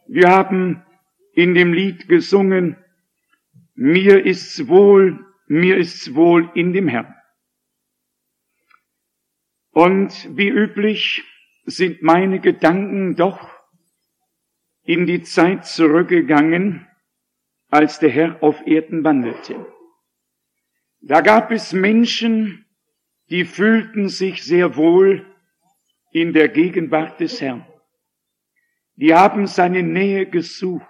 Wir haben in dem Lied gesungen, mir ist's wohl in dem Herrn. Und wie üblich sind meine Gedanken doch in die Zeit zurückgegangen, als der Herr auf Erden wandelte. Da gab es Menschen, die fühlten sich sehr wohl in der Gegenwart des Herrn. Die haben seine Nähe gesucht.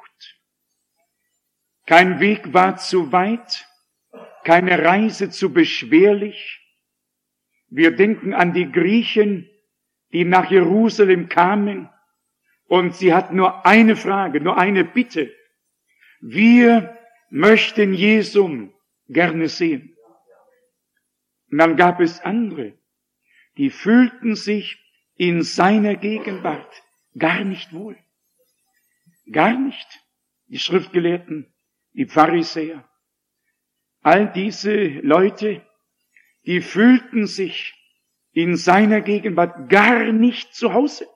Kein Weg war zu weit, keine Reise zu beschwerlich. Wir denken an die Griechen, die nach Jerusalem kamen, und sie hatten nur eine Frage, nur eine Bitte. Wir möchten Jesum gerne sehen. Und dann gab es andere, die fühlten sich in seiner Gegenwart gar nicht wohl. Gar nicht. Die Schriftgelehrten, die Pharisäer. All diese Leute, die fühlten sich in seiner Gegenwart gar nicht zu Hause.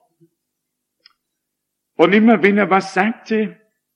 Und immer wenn er was sagte,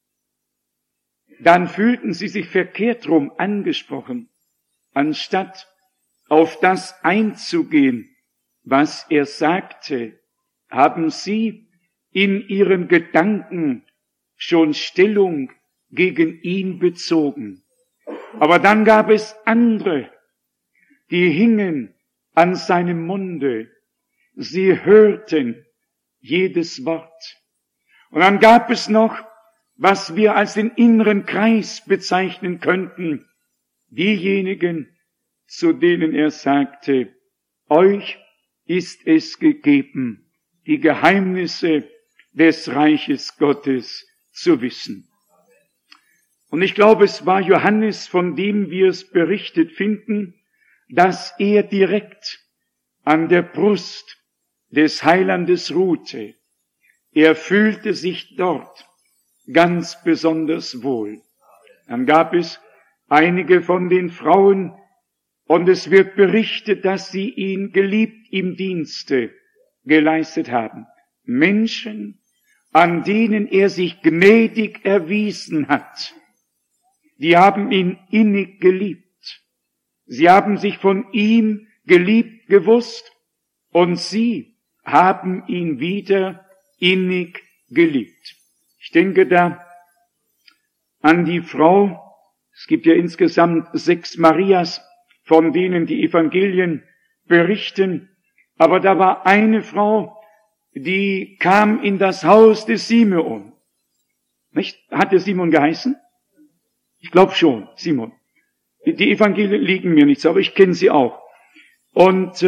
dann fühlten sie sich verkehrt rum angesprochen, anstatt auf das einzugehen, was er sagte, haben sie in ihren Gedanken schon Stellung gegen ihn bezogen. Aber dann gab es andere, die hingen an seinem Munde. Sie hörten jedes Wort. Und dann gab es noch, was wir als den inneren Kreis bezeichnen könnten, diejenigen, zu denen er sagte, euch ist es gegeben, die Geheimnisse des Reiches Gottes zu wissen. Und ich glaube, es war Johannes, von dem wir es berichtet finden, dass er direkt an der Brust des Heilandes ruhte. Er fühlte sich dort ganz besonders wohl. Dann gab es einige von den Frauen, und es wird berichtet, dass sie ihn geliebt im Dienste geleistet haben. Menschen, an denen er sich gnädig erwiesen hat. Die haben ihn innig geliebt. Sie haben sich von ihm geliebt gewusst und sie haben ihn wieder innig geliebt. Ich denke da an die Frau, es gibt ja insgesamt 6 Marias, von denen die Evangelien berichten, aber da war eine Frau, die kam in das Haus des Simeon. Nicht? Hat der Simon geheißen? Ich glaube schon, Simon. Die Evangelien liegen mir nicht so, aber ich kenne sie auch. Und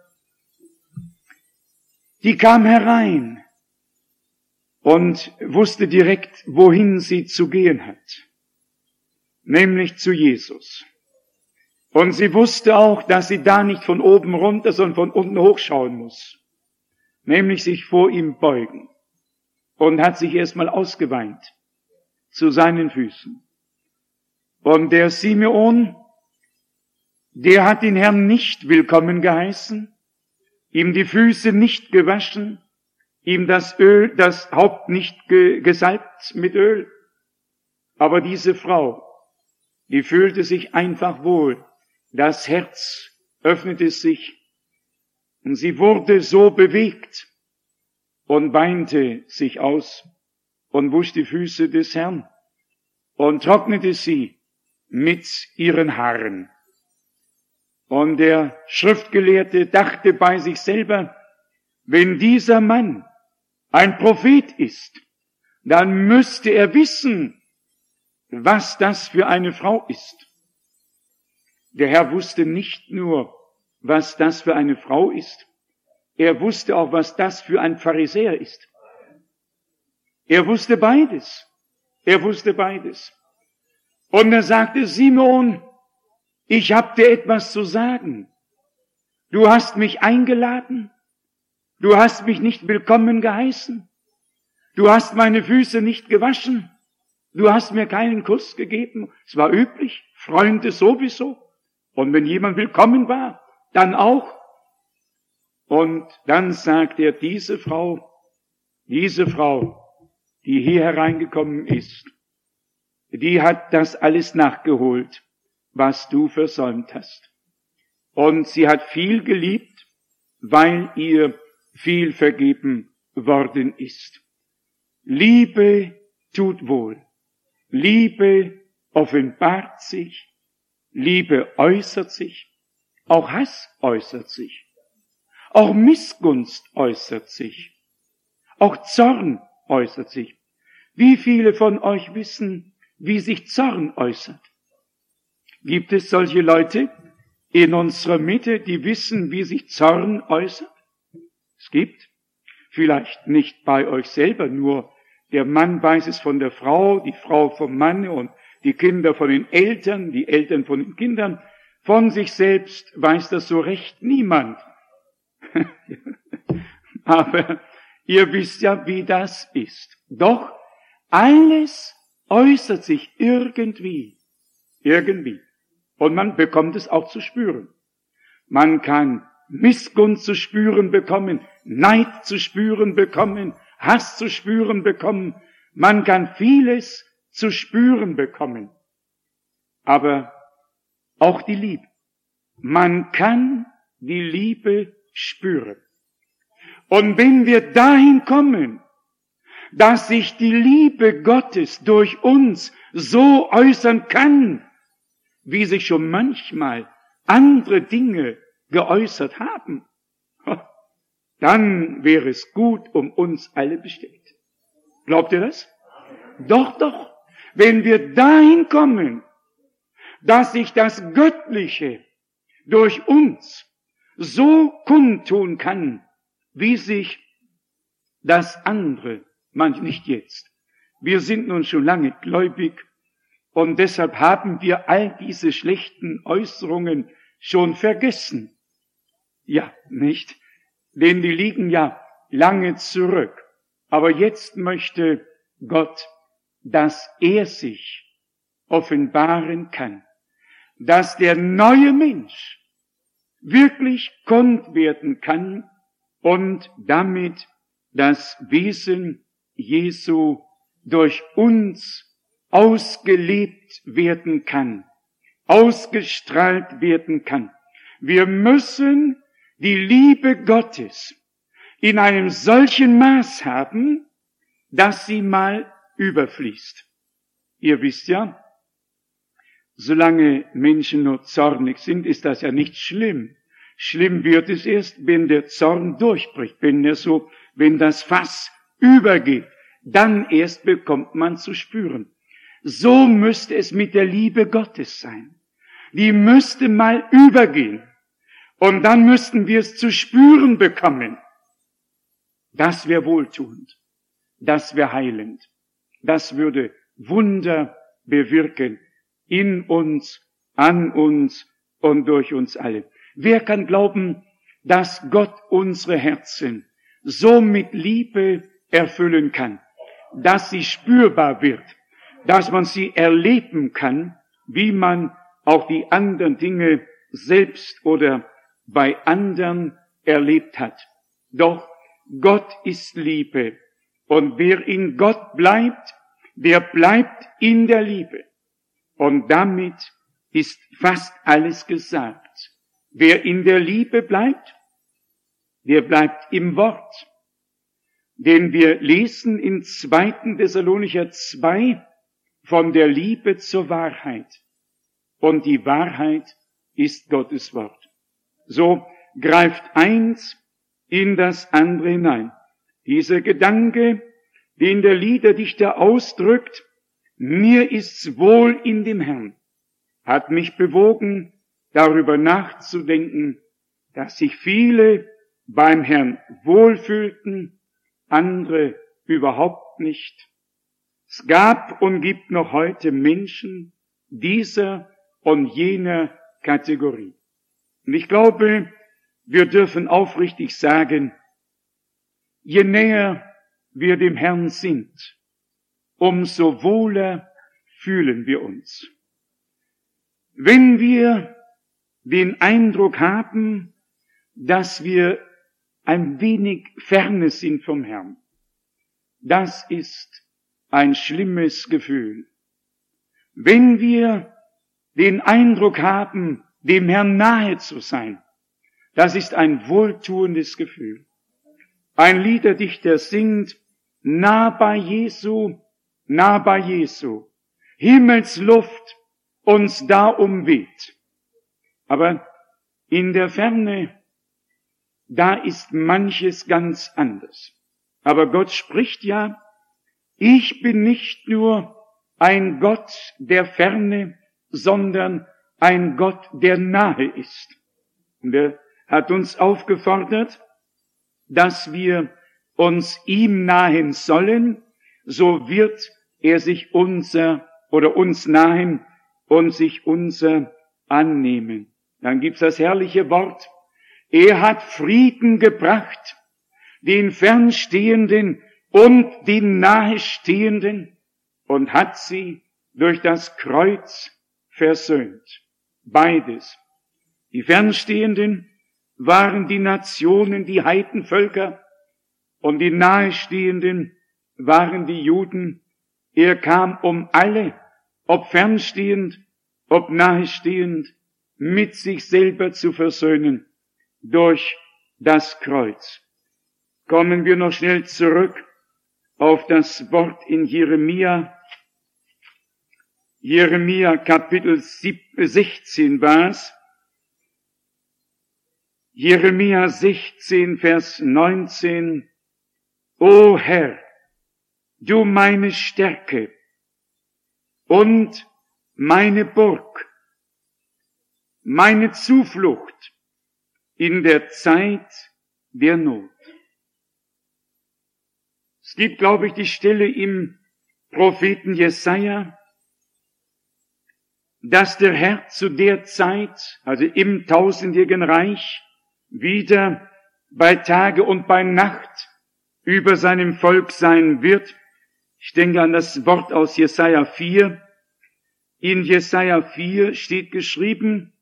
die kam herein und wusste direkt, wohin sie zu gehen hat. Nämlich zu Jesus. Und sie wusste auch, dass sie da nicht von oben runter, sondern von unten hochschauen muss. Nämlich sich vor ihm beugen. Und hat sich erstmal ausgeweint zu seinen Füßen. Und der Simeon, der hat den Herrn nicht willkommen geheißen, ihm die Füße nicht gewaschen, ihm das Haupt nicht gesalbt mit Öl. Aber diese Frau, die fühlte sich einfach wohl. Das Herz öffnete sich und sie wurde so bewegt und weinte sich aus und wusch die Füße des Herrn und trocknete sie mit ihren Haaren. Und der Schriftgelehrte dachte bei sich selber, wenn dieser Mann ein Prophet ist, dann müsste er wissen, was das für eine Frau ist. Der Herr wusste nicht nur, was das für eine Frau ist, er wusste auch, was das für ein Pharisäer ist. Er wusste beides. Er wusste beides. Und er sagte, Simon, ich habe dir etwas zu sagen. Du hast mich eingeladen. Du hast mich nicht willkommen geheißen. Du hast meine Füße nicht gewaschen. Du hast mir keinen Kuss gegeben. Es war üblich, Freunde sowieso. Und wenn jemand willkommen war, dann auch. Und dann sagt er, diese Frau die hier hereingekommen ist, die hat das alles nachgeholt, was du versäumt hast. Und sie hat viel geliebt, weil ihr viel vergeben worden ist. Liebe tut wohl. Liebe offenbart sich. Liebe äußert sich. Auch Hass äußert sich. Auch Missgunst äußert sich. Auch Zorn äußert sich. Wie viele von euch wissen, wie sich Zorn äußert? Gibt es solche Leute in unserer Mitte, die wissen, wie sich Zorn äußert? Es gibt. Vielleicht nicht bei euch selber, nur der Mann weiß es von der Frau, die Frau vom Mann und die Kinder von den Eltern, die Eltern von den Kindern. Von sich selbst weiß das so recht niemand. Aber ihr wisst ja, wie das ist. Doch alles äußert sich irgendwie. Irgendwie. Und man bekommt es auch zu spüren. Man kann Missgunst zu spüren bekommen, Neid zu spüren bekommen, Hass zu spüren bekommen. Man kann vieles zu spüren bekommen. Aber auch die Liebe. Man kann die Liebe spüren. Und wenn wir dahin kommen, dass sich die Liebe Gottes durch uns so äußern kann, wie sich schon manchmal andere Dinge geäußert haben, dann wäre es gut um uns alle bestellt. Glaubt ihr das? Doch, doch. Wenn wir dahin kommen, dass sich das Göttliche durch uns so kundtun kann, wie sich das andere, nicht jetzt. Wir sind nun schon lange gläubig und deshalb haben wir all diese schlechten Äußerungen schon vergessen. Ja, nicht? Denn die liegen ja lange zurück. Aber jetzt möchte Gott, dass er sich offenbaren kann, dass der neue Mensch wirklich kund werden kann und damit das Wesen Jesu durch uns ausgelebt werden kann, ausgestrahlt werden kann. Wir müssen die Liebe Gottes in einem solchen Maß haben, dass sie mal überfließt. Ihr wisst ja, solange Menschen nur zornig sind, ist das ja nicht schlimm. Schlimm wird es erst, wenn der Zorn durchbricht, wenn das Fass übergeht. Dann erst bekommt man zu spüren. So müsste es mit der Liebe Gottes sein. Die müsste mal übergehen. Und dann müssten wir es zu spüren bekommen. Das wäre wohltuend. Das wäre heilend. Das würde Wunder bewirken. In uns, an uns und durch uns alle. Wer kann glauben, dass Gott unsere Herzen so mit Liebe erfüllen kann, dass sie spürbar wird, dass man sie erleben kann, wie man auch die anderen Dinge selbst oder bei anderen erlebt hat. Doch Gott ist Liebe und wer in Gott bleibt, der bleibt in der Liebe. Und damit ist fast alles gesagt. Wer in der Liebe bleibt, der bleibt im Wort. Denn wir lesen in 2. Thessalonicher 2 von der Liebe zur Wahrheit. Und die Wahrheit ist Gottes Wort. So greift eins in das andere hinein. Dieser Gedanke, den der Liederdichter ausdrückt, mir ist's wohl in dem Herrn, hat mich bewogen, darüber nachzudenken, dass sich viele beim Herrn wohlfühlten, andere überhaupt nicht. Es gab und gibt noch heute Menschen dieser und jener Kategorie. Und ich glaube, wir dürfen aufrichtig sagen, je näher wir dem Herrn sind, umso wohler fühlen wir uns. Wenn wir den Eindruck haben, dass wir ein wenig ferne sind vom Herrn, das ist ein schlimmes Gefühl. Wenn wir den Eindruck haben, dem Herrn nahe zu sein, das ist ein wohltuendes Gefühl. Ein Liederdichter singt, nah bei Jesu, Himmelsluft uns da umweht. Aber in der Ferne, da ist manches ganz anders. Aber Gott spricht ja, ich bin nicht nur ein Gott der Ferne, sondern ein Gott, der nahe ist. Und er hat uns aufgefordert, dass wir uns ihm nahen sollen, so wird er sich uns nahen und sich unser annehmen. Dann gibt's das herrliche Wort, er hat Frieden gebracht, den Fernstehenden und den Nahestehenden, und hat sie durch das Kreuz versöhnt. Beides. Die Fernstehenden waren die Nationen, die Heidenvölker, und die Nahestehenden waren die Juden. Er kam, um alle, ob fernstehend, ob nahestehend, mit sich selber zu versöhnen durch das Kreuz. Kommen wir noch schnell zurück auf das Wort in Jeremia. Jeremia Kapitel 16 war's. Jeremia 16, Vers 19. O Herr, du meine Stärke und meine Burg, meine Zuflucht in der Zeit der Not. Es gibt, glaube ich, die Stelle im Propheten Jesaja, dass der Herr zu der Zeit, also im tausendjährigen Reich, wieder bei Tage und bei Nacht über seinem Volk sein wird. Ich denke an das Wort aus Jesaja 4. In Jesaja 4 steht geschrieben,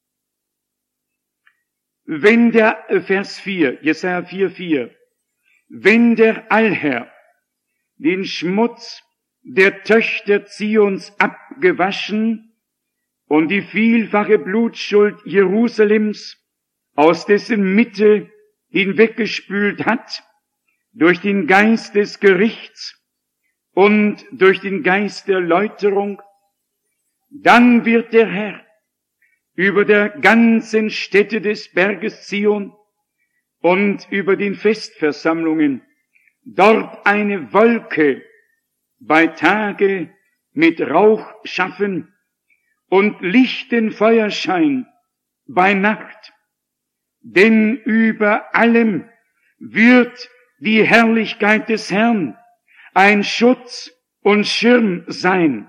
Vers 4, Jesaja 4,4, wenn der Allherr den Schmutz der Töchter Zions abgewaschen und die vielfache Blutschuld Jerusalems aus dessen Mitte hinweggespült hat, durch den Geist des Gerichts und durch den Geist der Läuterung, dann wird der Herr über der ganzen Stätte des Berges Zion und über den Festversammlungen dort eine Wolke bei Tage mit Rauch schaffen und lichten Feuerschein bei Nacht. Denn über allem wird die Herrlichkeit des Herrn ein Schutz und Schirm sein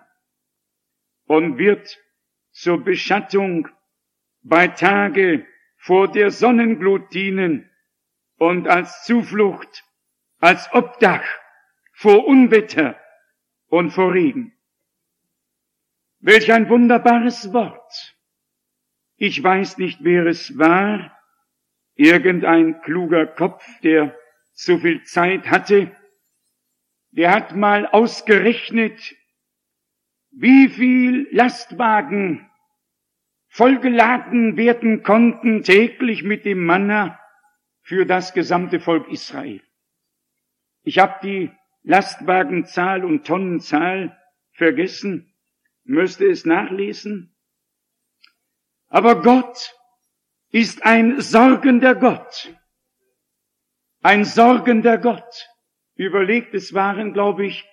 und wird zur Beschattung bei Tage vor der Sonnenglut dienen und als Zuflucht, als Obdach vor Unwetter und vor Regen. Welch ein wunderbares Wort. Ich weiß nicht, wer es war, irgendein kluger Kopf, der so viel Zeit hatte, der hat mal ausgerechnet, wie viel Lastwagen vollgeladen werden konnten täglich mit dem Manna für das gesamte Volk Israel. Ich habe die Lastwagenzahl und Tonnenzahl vergessen, müsste es nachlesen. Aber Gott ist ein sorgender Gott. Ein sorgender Gott. Überlegt, es waren, glaube ich,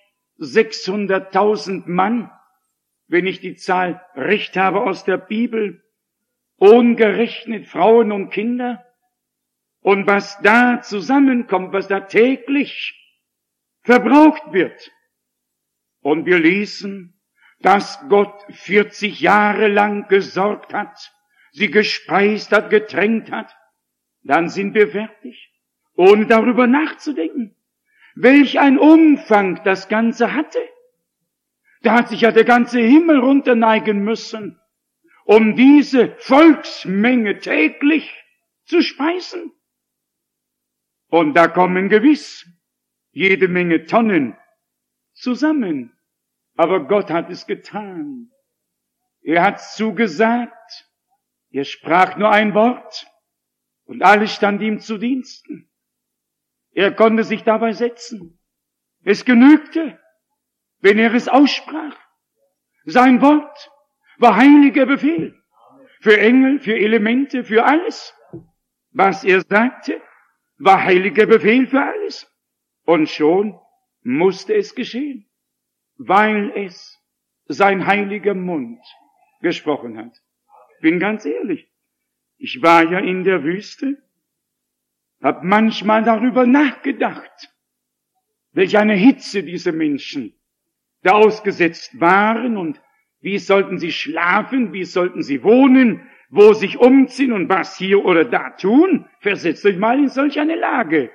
600.000 Mann, wenn ich die Zahl recht habe aus der Bibel, ungerechnet Frauen und Kinder. Und was da zusammenkommt, was da täglich verbraucht wird. Und wir lesen, dass Gott 40 Jahre lang gesorgt hat, sie gespeist hat, getränkt hat. Dann sind wir fertig, ohne darüber nachzudenken, welch ein Umfang das Ganze hatte. Da hat sich ja der ganze Himmel runterneigen müssen, um diese Volksmenge täglich zu speisen. Und da kommen gewiss jede Menge Tonnen zusammen. Aber Gott hat es getan. Er hat zugesagt. Er sprach nur ein Wort und alles stand ihm zu Diensten. Er konnte sich dabei setzen. Es genügte, wenn er es aussprach. Sein Wort war heiliger Befehl. Für Engel, für Elemente, für alles. Was er sagte, war heiliger Befehl für alles. Und schon musste es geschehen, weil es sein heiliger Mund gesprochen hat. Bin ganz ehrlich, ich war ja in der Wüste, hab manchmal darüber nachgedacht, welch eine Hitze diese Menschen da ausgesetzt waren und wie sollten sie schlafen, wie sollten sie wohnen, wo sich umziehen und was hier oder da tun. Versetzt euch mal in solch eine Lage.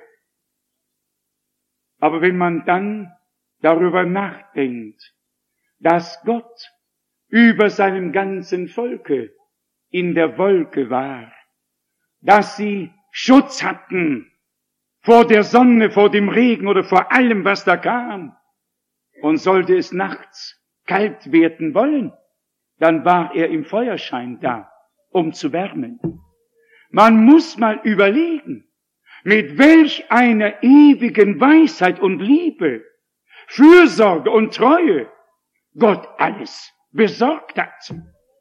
Aber wenn man dann darüber nachdenkt, dass Gott über seinem ganzen Volke in der Wolke war, dass sie Schutz hatten vor der Sonne, vor dem Regen oder vor allem, was da kam, und sollte es nachts kalt werden wollen, dann war er im Feuerschein da, um zu wärmen. Man muss mal überlegen, mit welch einer ewigen Weisheit und Liebe, Fürsorge und Treue Gott alles besorgt hat.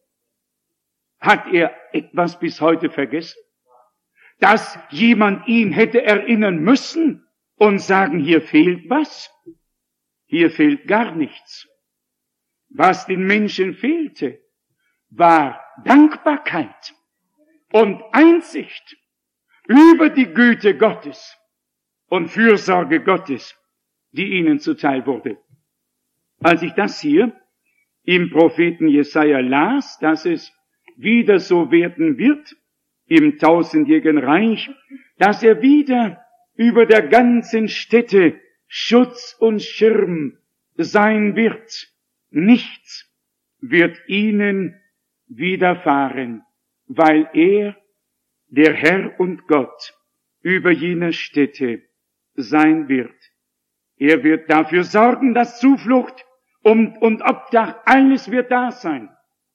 Hat er etwas bis heute vergessen? Dass jemand ihn hätte erinnern müssen und sagen, hier fehlt was? Hier fehlt gar nichts. Was den Menschen fehlte, war Dankbarkeit und Einsicht über die Güte Gottes und Fürsorge Gottes, die ihnen zuteil wurde. Als ich das hier im Propheten Jesaja las, dass es wieder so werden wird im tausendjährigen Reich, dass er wieder über der ganzen Städte Schutz und Schirm sein wird. Nichts wird ihnen widerfahren, weil er, der Herr und Gott, über jene Städte sein wird. Er wird dafür sorgen, dass Zuflucht und Obdach, alles wird da sein.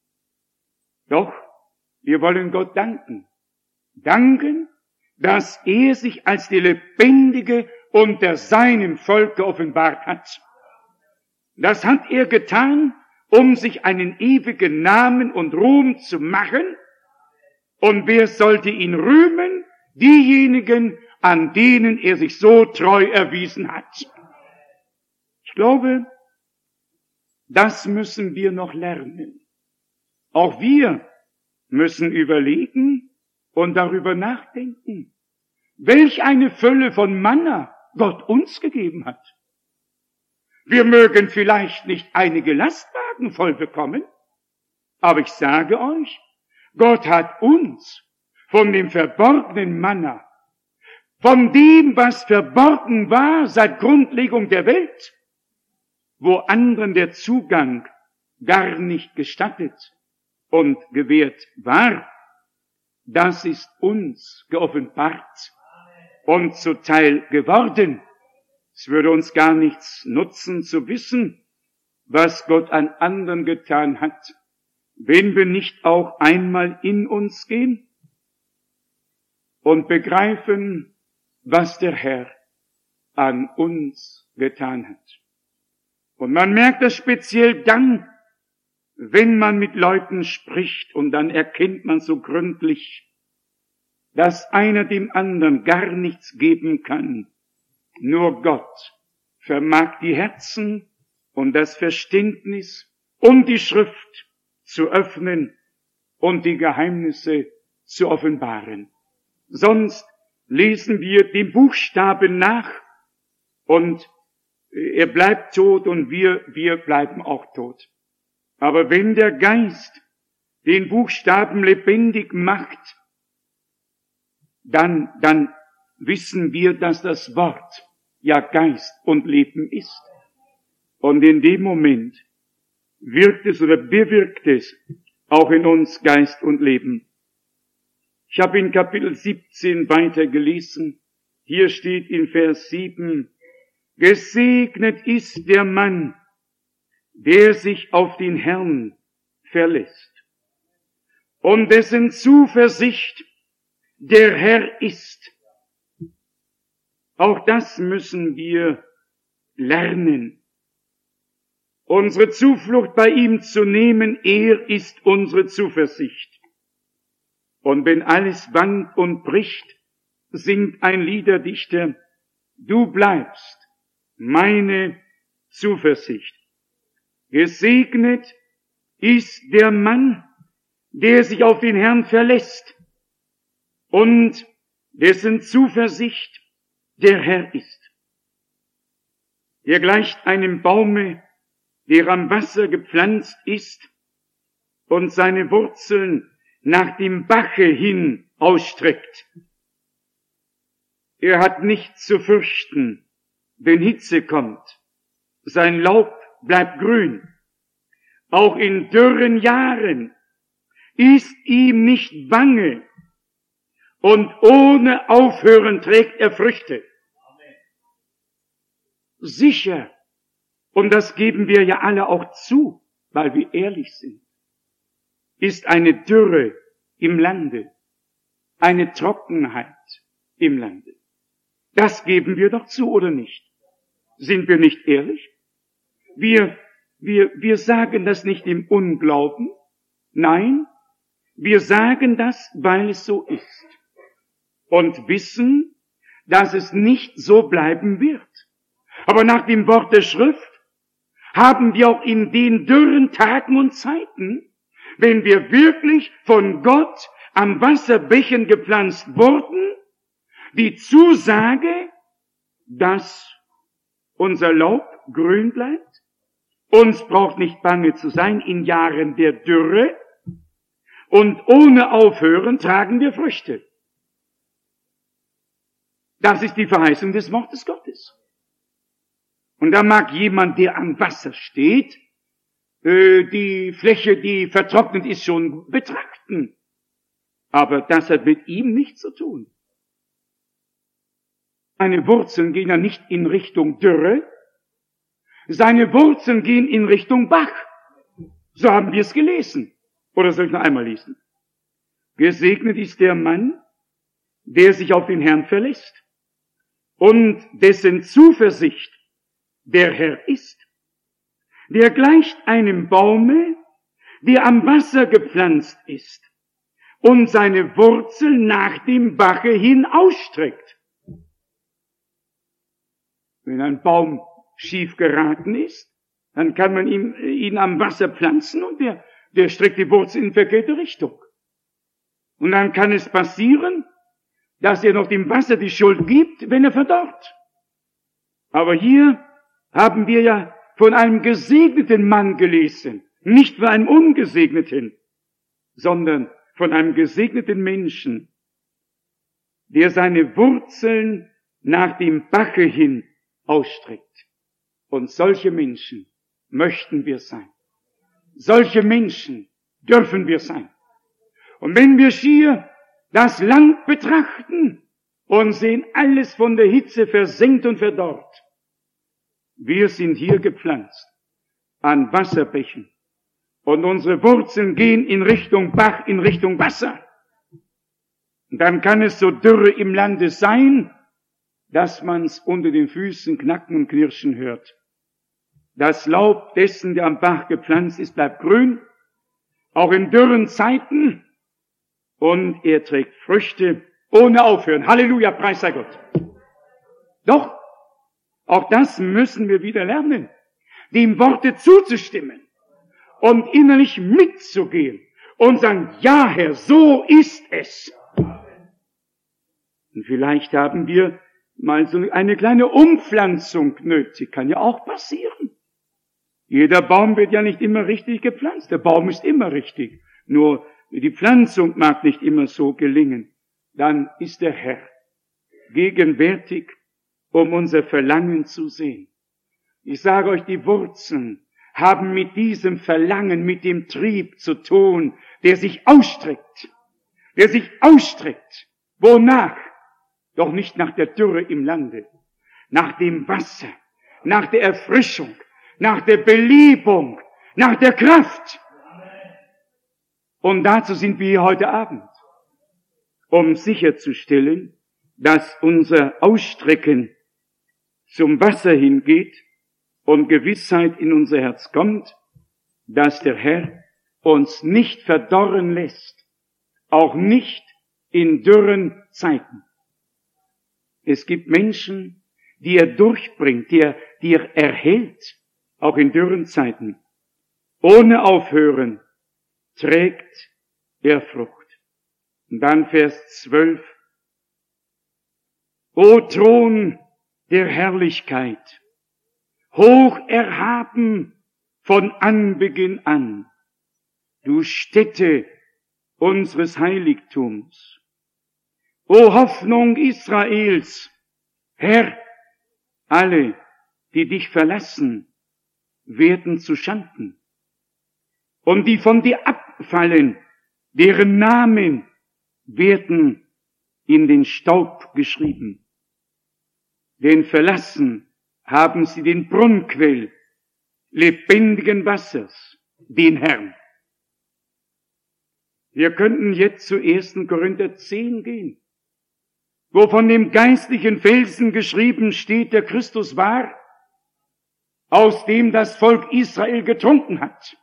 Doch wir wollen Gott danken. Danken, dass er sich als die Lebendige unter seinem Volk geoffenbart hat. Das hat er getan, um sich einen ewigen Namen und Ruhm zu machen. Und wer sollte ihn rühmen? Diejenigen, an denen er sich so treu erwiesen hat. Ich glaube, das müssen wir noch lernen. Auch wir müssen überlegen und darüber nachdenken, welch eine Fülle von Manna Gott uns gegeben hat. Wir mögen vielleicht nicht einige Lastwagen voll bekommen, aber ich sage euch, Gott hat uns von dem verborgenen Manna, von dem, was verborgen war seit Grundlegung der Welt, wo anderen der Zugang gar nicht gestattet und gewährt war, das ist uns geoffenbart und zuteil geworden. Es würde uns gar nichts nutzen zu wissen, was Gott an anderen getan hat, wenn wir nicht auch einmal in uns gehen und begreifen, was der Herr an uns getan hat. Und man merkt das speziell dann, wenn man mit Leuten spricht, und dann erkennt man so gründlich, dass einer dem anderen gar nichts geben kann. Nur Gott vermag die Herzen und das Verständnis und die Schrift zu öffnen und die Geheimnisse zu offenbaren. Sonst lesen wir dem Buchstaben nach und er bleibt tot und wir bleiben auch tot. Aber wenn der Geist den Buchstaben lebendig macht, dann wissen wir, dass das Wort ja Geist und Leben ist. Und in dem Moment wirkt es oder bewirkt es auch in uns Geist und Leben. Ich habe in Kapitel 17 weiter gelesen. Hier steht in Vers 7, Gesegnet ist der Mann, der sich auf den Herrn verlässt und dessen Zuversicht der Herr ist. Auch das müssen wir lernen. Unsere Zuflucht bei ihm zu nehmen, er ist unsere Zuversicht. Und wenn alles wankt und bricht, singt ein Liederdichter, du bleibst meine Zuversicht. Gesegnet ist der Mann, der sich auf den Herrn verlässt und dessen Zuversicht der Herr ist. Er gleicht einem Baume, der am Wasser gepflanzt ist und seine Wurzeln nach dem Bache hin ausstreckt. Er hat nichts zu fürchten, wenn Hitze kommt. Sein Laub bleibt grün. Auch in dürren Jahren ist ihm nicht bange und ohne Aufhören trägt er Früchte. Sicher. Und das geben wir ja alle auch zu, weil wir ehrlich sind. Ist eine Dürre im Lande, eine Trockenheit im Lande. Das geben wir doch zu, oder nicht? Sind wir nicht ehrlich? Wir sagen das nicht im Unglauben. Nein, wir sagen das, weil es so ist. Und wissen, dass es nicht so bleiben wird. Aber nach dem Wort der Schrift haben wir auch in den dürren Tagen und Zeiten, wenn wir wirklich von Gott am Wasserbächen gepflanzt wurden, die Zusage, dass unser Laub grün bleibt. Uns braucht nicht bange zu sein in Jahren der Dürre und ohne Aufhören tragen wir Früchte. Das ist die Verheißung des Wortes Gottes. Und da mag jemand, der am Wasser steht, die Fläche, die vertrocknet ist, schon betrachten. Aber das hat mit ihm nichts zu tun. Seine Wurzeln gehen ja nicht in Richtung Dürre. Seine Wurzeln gehen in Richtung Bach. So haben wir es gelesen. Oder soll ich noch einmal lesen? Gesegnet ist der Mann, der sich auf den Herrn verlässt und dessen Zuversicht der Herr ist. Der gleicht einem Baume, der am Wasser gepflanzt ist und seine Wurzeln nach dem Bache hin ausstreckt. Wenn ein Baum schief geraten ist, dann kann man ihn am Wasser pflanzen und der streckt die Wurzeln in verkehrte Richtung. Und dann kann es passieren, dass er noch dem Wasser die Schuld gibt, wenn er verdorrt. Aber hier haben wir ja von einem gesegneten Mann gelesen, nicht von einem ungesegneten, sondern von einem gesegneten Menschen, der seine Wurzeln nach dem Bache hin ausstreckt. Und solche Menschen möchten wir sein. Solche Menschen dürfen wir sein. Und wenn wir schier das Land betrachten und sehen alles von der Hitze versenkt und verdorrt, wir sind hier gepflanzt an Wasserbächen und unsere Wurzeln gehen in Richtung Bach, in Richtung Wasser. Und dann kann es so dürre im Lande sein, dass man's unter den Füßen knacken und knirschen hört. Das Laub dessen, der am Bach gepflanzt ist, bleibt grün, auch in dürren Zeiten, und er trägt Früchte ohne Aufhören. Halleluja, Preis sei Gott. Doch, auch das müssen wir wieder lernen, dem Worte zuzustimmen und innerlich mitzugehen und sagen, ja Herr, so ist es. Und vielleicht haben wir mal so eine kleine Umpflanzung nötig, kann ja auch passieren. Jeder Baum wird ja nicht immer richtig gepflanzt, der Baum ist immer richtig, nur die Pflanzung mag nicht immer so gelingen. Dann ist der Herr gegenwärtig, um unser Verlangen zu sehen. Ich sage euch, die Wurzeln haben mit diesem Verlangen, mit dem Trieb zu tun, der sich ausstreckt. Der sich ausstreckt. Wonach? Doch nicht nach der Dürre im Lande. Nach dem Wasser. nach der Erfrischung, nach der Belebung, nach der Kraft. Und dazu sind wir hier heute Abend, um sicherzustellen, dass unser Ausstrecken zum Wasser hingeht und Gewissheit in unser Herz kommt, dass der Herr uns nicht verdorren lässt, auch nicht in dürren Zeiten. Es gibt Menschen, die er durchbringt, die er erhält, auch in dürren Zeiten. Ohne Aufhören trägt er Frucht. Und dann Vers 12. O Thron der Herrlichkeit, hoch erhaben von Anbeginn an, du Stätte unseres Heiligtums. O Hoffnung Israels, Herr, alle, die dich verlassen, werden zu Schanden. Und die von dir abfallen, deren Namen werden in den Staub geschrieben. Denn verlassen haben sie den Brunnenquell lebendigen Wassers, den Herrn. Wir könnten jetzt zu 1. Korinther 10 gehen, wo von dem geistlichen Felsen geschrieben steht, der Christus war, aus dem das Volk Israel getrunken hat.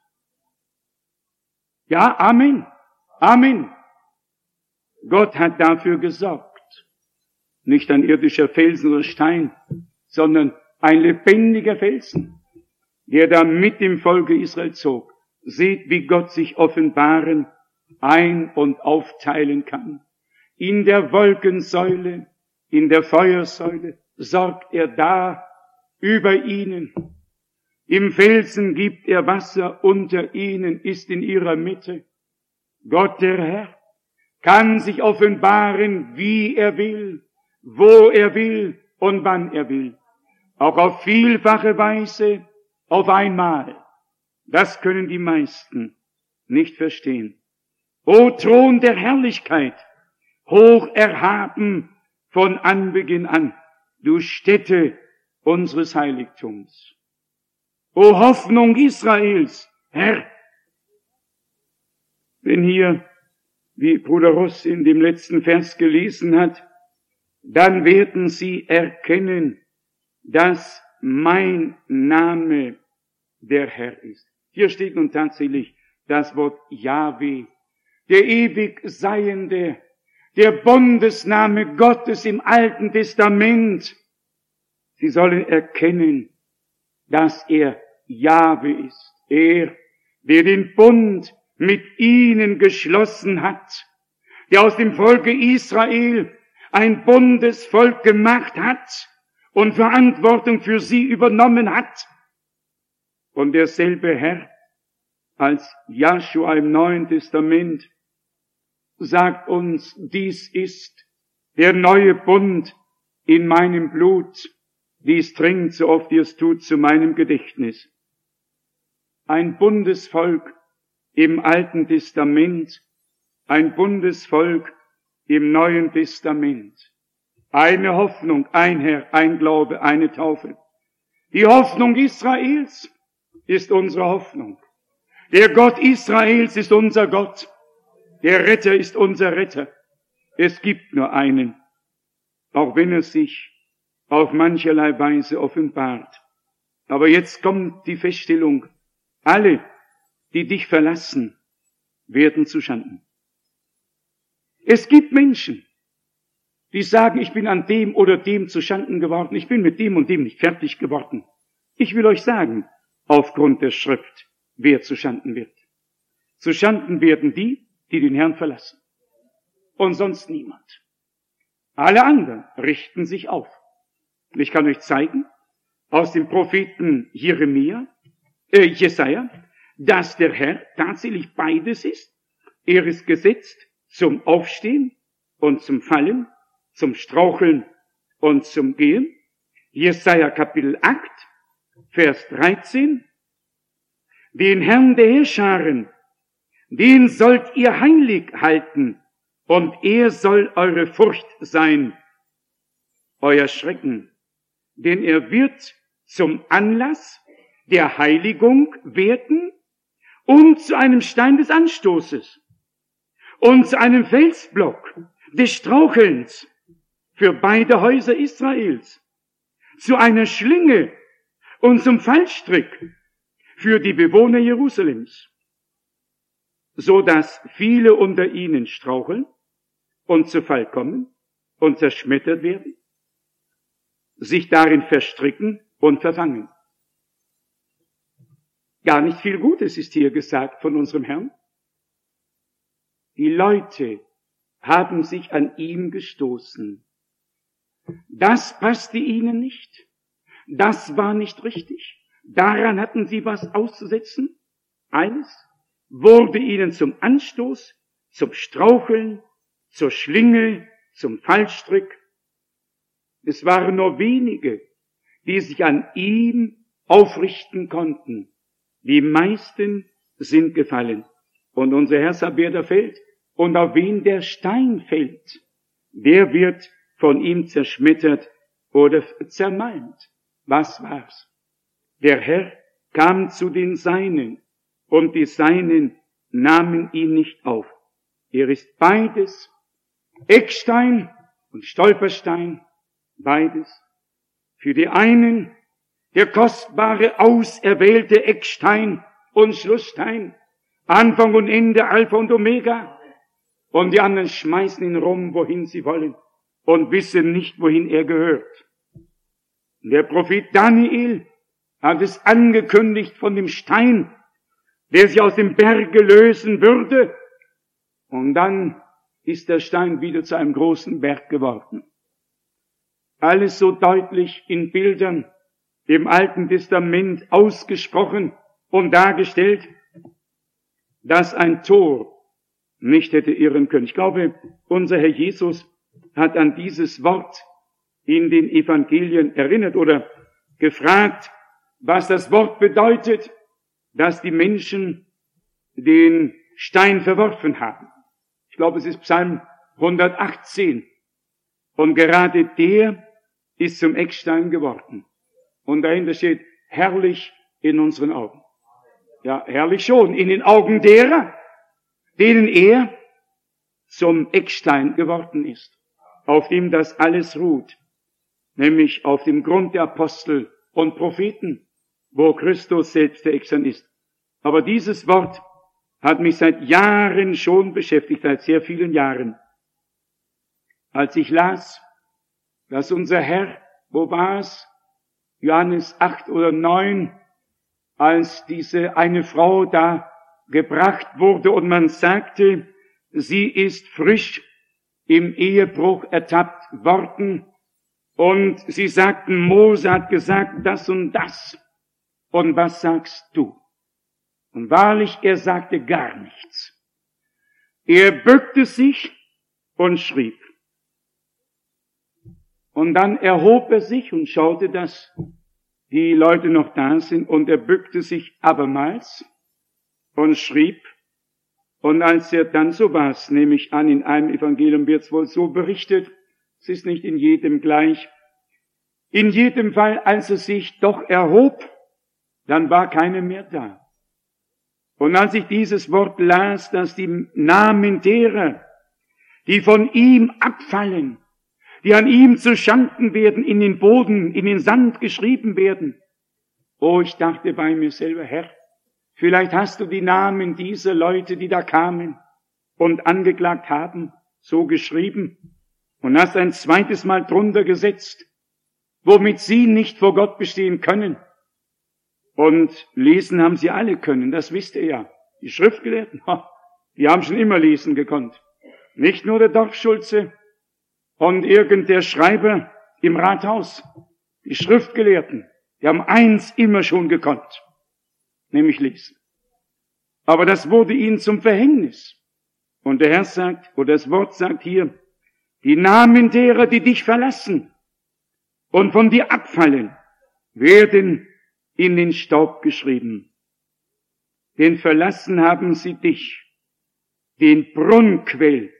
Ja, Amen. Amen. Gott hat dafür gesorgt. Nicht ein irdischer Felsen oder Stein, sondern ein lebendiger Felsen, der da mit dem Volke Israel zog. Seht, wie Gott sich offenbaren, ein- und aufteilen kann. In der Wolkensäule, in der Feuersäule sorgt er da über ihnen. Im Felsen gibt er Wasser, unter ihnen ist in ihrer Mitte. Gott der Herr kann sich offenbaren, wie er will, wo er will und wann er will. Auch auf vielfache Weise, auf einmal. Das können die meisten nicht verstehen. O Thron der Herrlichkeit, hoch erhaben von Anbeginn an, du Stätte unseres Heiligtums. O Hoffnung Israels, Herr. Wenn hier, wie Bruder Ross in dem letzten Vers gelesen hat, dann werden sie erkennen, dass mein Name der Herr ist. Hier steht nun tatsächlich das Wort Jahwe, der ewig Seiende, der Bundesname Gottes im Alten Testament. Sie sollen erkennen, dass er Jahwe ist. Er, der den Bund mit ihnen geschlossen hat, der aus dem Volke Israel ein Bundesvolk gemacht hat und Verantwortung für sie übernommen hat. Und derselbe Herr, als Joshua im Neuen Testament sagt uns, dies ist der neue Bund in meinem Blut, dies trinkt, so oft ihr es tut, zu meinem Gedächtnis. Ein Bundesvolk im Alten Testament, ein Bundesvolk im Neuen Testament. Eine Hoffnung, ein Herr, ein Glaube, eine Taufe. Die Hoffnung Israels ist unsere Hoffnung. Der Gott Israels ist unser Gott. Der Retter ist unser Retter. Es gibt nur einen, auch wenn er sich auf mancherlei Weise offenbart. Aber jetzt kommt die Feststellung, alle, die dich verlassen, werden zu Schanden. Es gibt Menschen, die sagen, ich bin an dem oder dem zu Schanden geworden, ich bin mit dem und dem nicht fertig geworden. Ich will euch sagen, aufgrund der Schrift, wer zu Schanden wird. Zu Schanden werden die, die den Herrn verlassen. Und sonst niemand. Alle anderen richten sich auf. Und ich kann euch zeigen, aus dem Propheten Jesaja, dass der Herr tatsächlich beides ist. Er ist gesetzt zum Aufstehen und zum Fallen, zum Straucheln und zum Gehen. Jesaja Kapitel 8, Vers 13. Den Herrn der Heerscharen, den sollt ihr heilig halten, und er soll eure Furcht sein, euer Schrecken, denn er wird zum Anlass der Heiligung werden und zu einem Stein des Anstoßes und zu einem Felsblock des Strauchelns für beide Häuser Israels, zu einer Schlinge und zum Fallstrick für die Bewohner Jerusalems, so dass viele unter ihnen straucheln und zu Fall kommen und zerschmettert werden, sich darin verstricken und verfangen. Gar nicht viel Gutes ist hier gesagt von unserem Herrn. Die Leute haben sich an ihm gestoßen. Das passte ihnen nicht. Das war nicht richtig. Daran hatten sie was auszusetzen. Eines wurde ihnen zum Anstoß, zum Straucheln, zur Schlinge, zum Fallstrick. Es waren nur wenige, die sich an ihm aufrichten konnten. Die meisten sind gefallen. Und unser Herr sagt, wer da fällt und auf wen der Stein fällt, der wird von ihm zerschmettert oder zermalmt. Was war's? Der Herr kam zu den Seinen und die Seinen nahmen ihn nicht auf. Er ist beides, Eckstein und Stolperstein, beides. Für die einen der kostbare, auserwählte Eckstein und Schlussstein, Anfang und Ende, Alpha und Omega. Und die anderen schmeißen ihn rum, wohin sie wollen und wissen nicht, wohin er gehört. Der Prophet Daniel hat es angekündigt von dem Stein, der sich aus dem Berge lösen würde. Und dann ist der Stein wieder zu einem großen Berg geworden. Alles so deutlich in Bildern im Alten Testament ausgesprochen und dargestellt, dass ein Tor nicht hätte irren können. Ich glaube, unser Herr Jesus hat an dieses Wort in den Evangelien erinnert oder gefragt, was das Wort bedeutet, dass die Menschen den Stein verworfen haben. Ich glaube, es ist Psalm 118. Und gerade der ist zum Eckstein geworden. Und dahinter steht, herrlich in unseren Augen. Ja, herrlich schon, in den Augen derer, denen er zum Eckstein geworden ist, auf dem das alles ruht, nämlich auf dem Grund der Apostel und Propheten, wo Christus selbst der Eckstein ist. Aber dieses Wort hat mich seit Jahren schon beschäftigt, seit sehr vielen Jahren. Als ich las, dass unser Herr, wo war es? Johannes 8 oder 9, als diese eine Frau da gebracht wurde und man sagte, sie ist frisch im Ehebruch ertappt worden und sie sagten, Mose hat gesagt das und das. Und was sagst du? Und wahrlich, er sagte gar nichts. Er bückte sich und schrieb. Und dann erhob er sich und schaute, dass die Leute noch da sind, und er bückte sich abermals und schrieb. Und als er dann, so war es, nehme ich an, in einem Evangelium wird es wohl so berichtet, es ist nicht in jedem gleich, in jedem Fall, als er sich doch erhob, dann war keiner mehr da. Und als ich dieses Wort las, dass die Namen derer, die von ihm abfallen, die an ihm zu Schanden werden, in den Boden, in den Sand geschrieben werden. Oh, ich dachte bei mir selber, Herr, vielleicht hast du die Namen dieser Leute, die da kamen und angeklagt haben, so geschrieben und hast ein zweites Mal drunter gesetzt, womit sie nicht vor Gott bestehen können. Und lesen haben sie alle können, das wisst ihr ja. Die Schriftgelehrten, die haben schon immer lesen gekonnt. Nicht nur der Dorfschulze und der Schreiber im Rathaus. Die Schriftgelehrten, die haben eins immer schon gekonnt, nämlich lesen. Aber das wurde ihnen zum Verhängnis. Und der Herr sagt, oder das Wort sagt hier, die Namen derer, die dich verlassen und von dir abfallen, werden in den Staub geschrieben. Denn verlassen haben sie dich, den Brunnenquell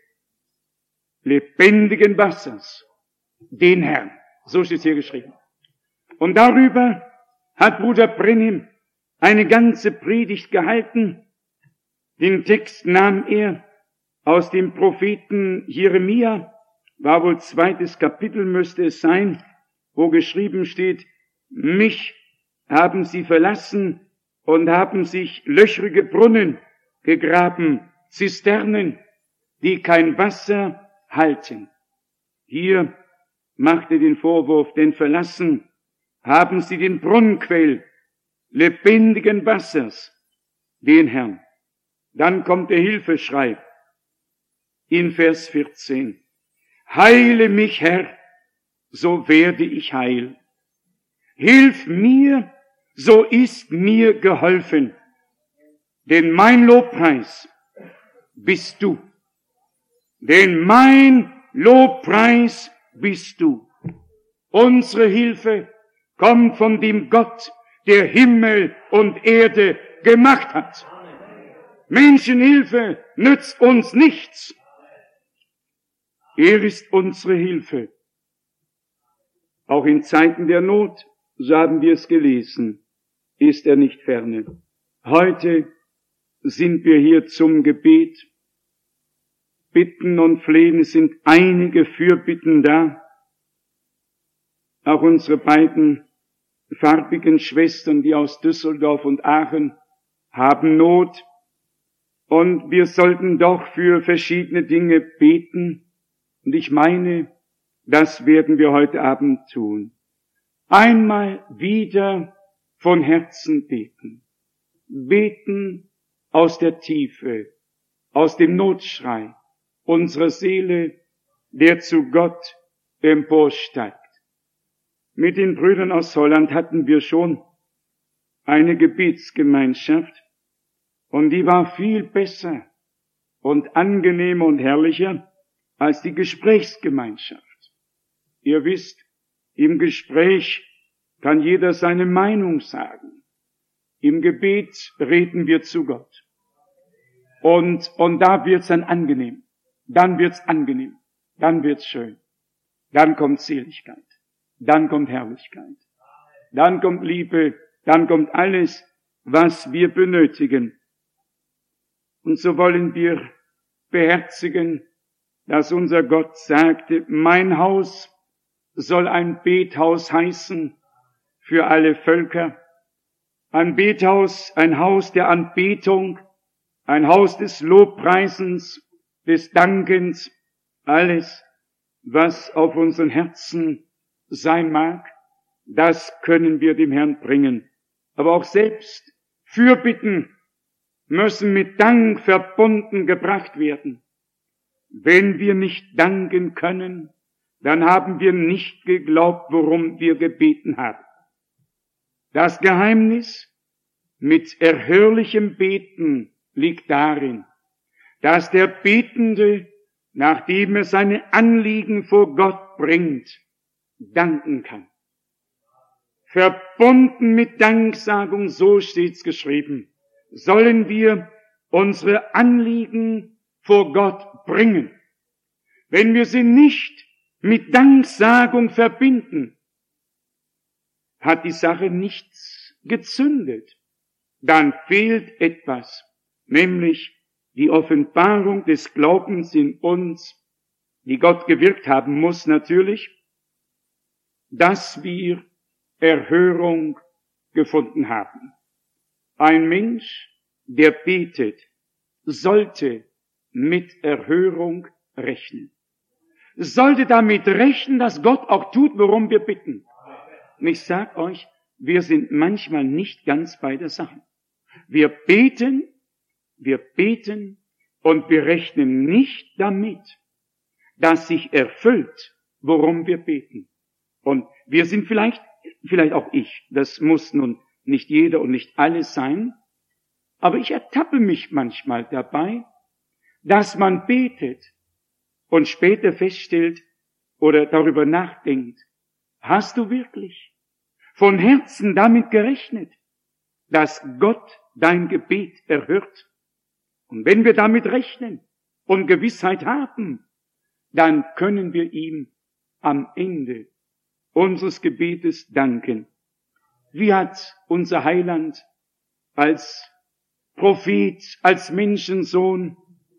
lebendigen Wassers, den Herrn. So steht es hier geschrieben. Und darüber hat Bruder Brennim eine ganze Predigt gehalten. Den Text nahm er aus dem Propheten Jeremia, war wohl 2. Kapitel müsste es sein, wo geschrieben steht, mich haben sie verlassen und haben sich löchrige Brunnen gegraben, Zisternen, die kein Wasser halten. Hier macht er den Vorwurf, denn verlassen haben sie den Brunnenquell lebendigen Wassers, den Herrn. Dann kommt der Hilfeschrei in Vers 14. Heile mich, Herr, so werde ich heil. Hilf mir, so ist mir geholfen. Denn mein Lobpreis bist du. Denn mein Lobpreis bist du. Unsere Hilfe kommt von dem Gott, der Himmel und Erde gemacht hat. Menschenhilfe nützt uns nichts. Er ist unsere Hilfe. Auch in Zeiten der Not, so haben wir es gelesen, ist er nicht ferne. Heute sind wir hier zum Gebet. Bitten und Flehen, es sind einige Fürbitten da. Auch unsere beiden farbigen Schwestern, die aus Düsseldorf und Aachen, haben Not. Und wir sollten doch für verschiedene Dinge beten. Und ich meine, das werden wir heute Abend tun. Einmal wieder von Herzen beten. Beten aus der Tiefe, aus dem Notschrei unserer Seele, der zu Gott emporsteigt. Mit den Brüdern aus Holland hatten wir schon eine Gebetsgemeinschaft und die war viel besser und angenehmer und herrlicher als die Gesprächsgemeinschaft. Ihr wisst, im Gespräch kann jeder seine Meinung sagen. Im Gebet reden wir zu Gott. Und da wird's dann angenehm. Dann wird's angenehm. Dann wird's schön. Dann kommt Seligkeit. Dann kommt Herrlichkeit. Dann kommt Liebe. Dann kommt alles, was wir benötigen. Und so wollen wir beherzigen, dass unser Gott sagte, mein Haus soll ein Bethaus heißen für alle Völker. Ein Bethaus, ein Haus der Anbetung, ein Haus des Lobpreisens, des Dankens, alles, was auf unseren Herzen sein mag, das können wir dem Herrn bringen. Aber auch selbst Fürbitten müssen mit Dank verbunden gebracht werden. Wenn wir nicht danken können, dann haben wir nicht geglaubt, worum wir gebeten haben. Das Geheimnis mit erhörlichem Beten liegt darin, dass der Betende, nachdem er seine Anliegen vor Gott bringt, danken kann. Verbunden mit Danksagung, so steht's geschrieben, sollen wir unsere Anliegen vor Gott bringen. Wenn wir sie nicht mit Danksagung verbinden, hat die Sache nichts gezündet. Dann fehlt etwas, nämlich die Offenbarung des Glaubens in uns, die Gott gewirkt haben muss natürlich, dass wir Erhörung gefunden haben. Ein Mensch, der betet, sollte mit Erhörung rechnen. Sollte damit rechnen, dass Gott auch tut, worum wir bitten. Und ich sag euch, wir sind manchmal nicht ganz bei der Sache. Wir beten und wir rechnen nicht damit, dass sich erfüllt, worum wir beten. Und wir sind vielleicht auch ich, das muss nun nicht jeder und nicht alle sein, aber ich ertappe mich manchmal dabei, dass man betet und später feststellt oder darüber nachdenkt, hast du wirklich von Herzen damit gerechnet, dass Gott dein Gebet erhört? Und wenn wir damit rechnen und Gewissheit haben, dann können wir ihm am Ende unseres Gebetes danken. Wie hat unser Heiland als Prophet, als Menschensohn,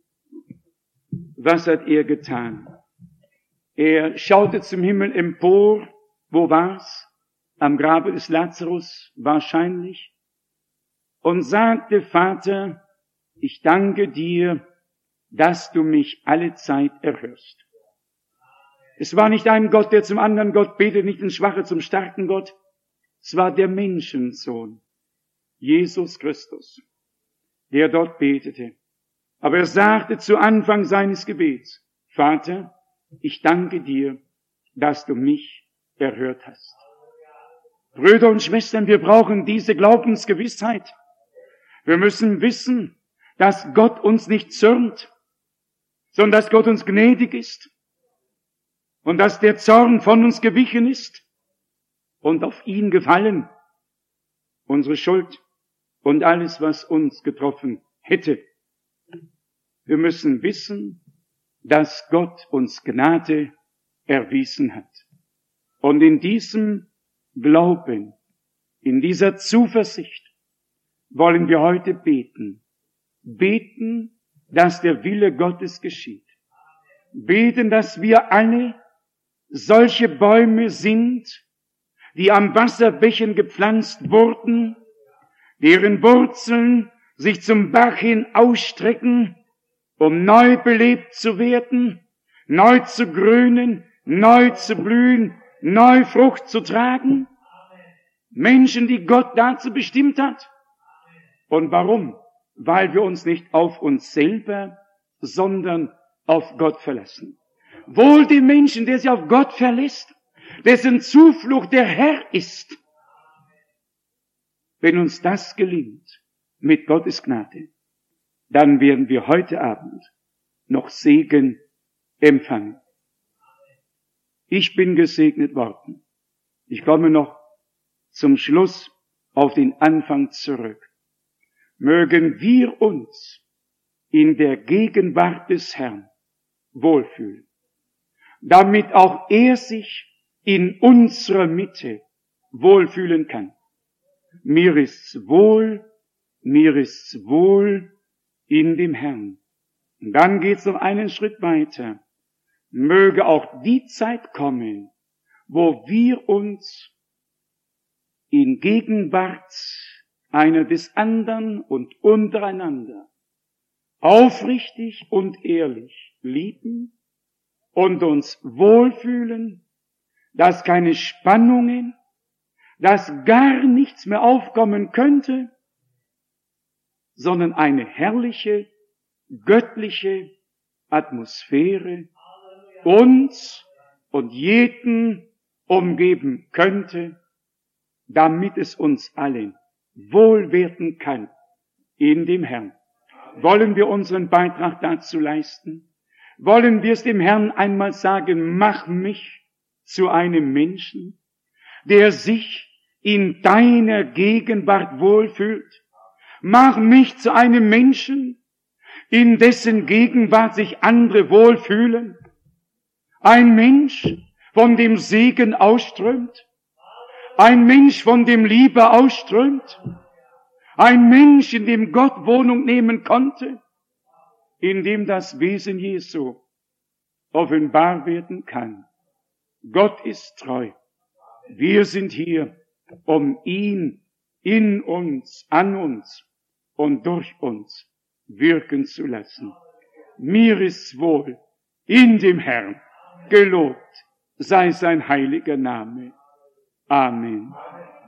was hat er getan? Er schaute zum Himmel empor. Wo war's? Am Grabe des Lazarus wahrscheinlich. Und sagte, Vater, ich danke dir, dass du mich alle Zeit erhörst. Es war nicht ein Gott, der zum anderen Gott betet, nicht ein Schwacher zum starken Gott. Es war der Menschensohn, Jesus Christus, der dort betete. Aber er sagte zu Anfang seines Gebets, Vater, ich danke dir, dass du mich erhört hast. Brüder und Schwestern, wir brauchen diese Glaubensgewissheit. Wir müssen wissen, dass Gott uns nicht zürnt, sondern dass Gott uns gnädig ist und dass der Zorn von uns gewichen ist und auf ihn gefallen, unsere Schuld und alles, was uns getroffen hätte. Wir müssen wissen, dass Gott uns Gnade erwiesen hat. Und in diesem Glauben, in dieser Zuversicht wollen wir heute beten. Beten, dass der Wille Gottes geschieht. Beten, dass wir alle solche Bäume sind, die am Wasserbächen gepflanzt wurden, deren Wurzeln sich zum Bach hin ausstrecken, um neu belebt zu werden, neu zu grünen, neu zu blühen, neu Frucht zu tragen. Menschen, die Gott dazu bestimmt hat. Und warum? Weil wir uns nicht auf uns selber, sondern auf Gott verlassen. Wohl dem Menschen, der sich auf Gott verlässt, dessen Zuflucht der Herr ist. Wenn uns das gelingt, mit Gottes Gnade, dann werden wir heute Abend noch Segen empfangen. Ich bin gesegnet worden. Ich komme noch zum Schluss auf den Anfang zurück. Mögen wir uns in der Gegenwart des Herrn wohlfühlen, damit auch er sich in unserer Mitte wohlfühlen kann. Mir ist's wohl in dem Herrn. Und dann geht's noch einen Schritt weiter. Möge auch die Zeit kommen, wo wir uns in Gegenwart einer des anderen und untereinander aufrichtig und ehrlich lieben und uns wohlfühlen, dass keine Spannungen, dass gar nichts mehr aufkommen könnte, sondern eine herrliche, göttliche Atmosphäre uns und jeden umgeben könnte, damit es uns allen wohl werden kann in dem Herrn. Wollen wir unseren Beitrag dazu leisten? Wollen wir es dem Herrn einmal sagen, mach mich zu einem Menschen, der sich in deiner Gegenwart wohlfühlt? Mach mich zu einem Menschen, in dessen Gegenwart sich andere wohlfühlen? Ein Mensch, von dem Segen ausströmt? Ein Mensch, von dem Liebe ausströmt? Ein Mensch, in dem Gott Wohnung nehmen konnte? In dem das Wesen Jesu offenbar werden kann. Gott ist treu. Wir sind hier, um ihn in uns, an uns und durch uns wirken zu lassen. Mir ist's wohl in dem Herrn. Gelobt sei sein heiliger Name. Amen.